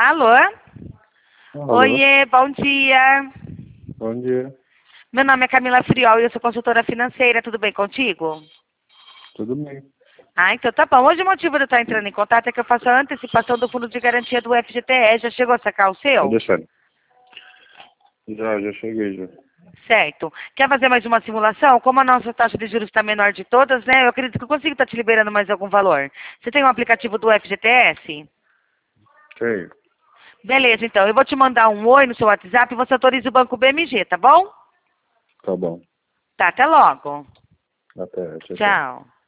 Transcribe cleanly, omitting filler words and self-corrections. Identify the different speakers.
Speaker 1: Alô?
Speaker 2: Alô?
Speaker 1: Oiê, bom dia.
Speaker 2: Bom dia.
Speaker 1: Meu nome é Camila Friol e eu sou consultora financeira. Tudo bem contigo?
Speaker 2: Tudo bem?
Speaker 1: Ah, então tá bom. Hoje o motivo de eu estar entrando em contato é que eu faço a antecipação do fundo de garantia do FGTS. Já chegou a sacar o
Speaker 2: Tá
Speaker 1: seu?
Speaker 2: deixando. Já cheguei já.
Speaker 1: Certo. Quer fazer mais uma simulação? Como a nossa taxa de juros está menor de todas, né? Eu acredito que eu consigo estar te liberando mais algum valor. Você tem um aplicativo do FGTS?
Speaker 2: Tenho.
Speaker 1: Beleza, então. Eu vou te mandar um oi no seu WhatsApp e você autoriza o Banco BMG, tá bom?
Speaker 2: Tá bom.
Speaker 1: Tá, até logo.
Speaker 2: Até. Tchau, tchau.
Speaker 1: Tchau.